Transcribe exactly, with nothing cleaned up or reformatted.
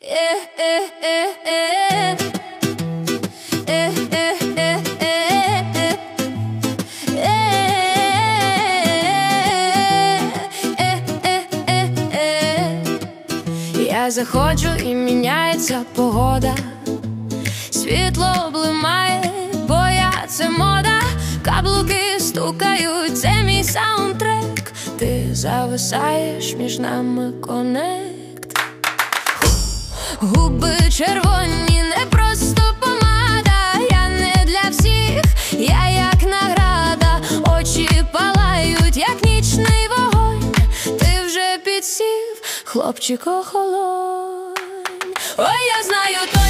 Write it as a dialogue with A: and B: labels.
A: Я заходжу і міняється погода, світло блимає, бо я — це мода. Каблуки стукають, це мій саундтрек. Ти зависаєш, між нами коннект. Губи червоні, не просто помада. Я не для всіх, я як награда. Очі палають, як нічний вогонь. Ти вже підсів, хлопчик, охолонь. Ой, я знаю то.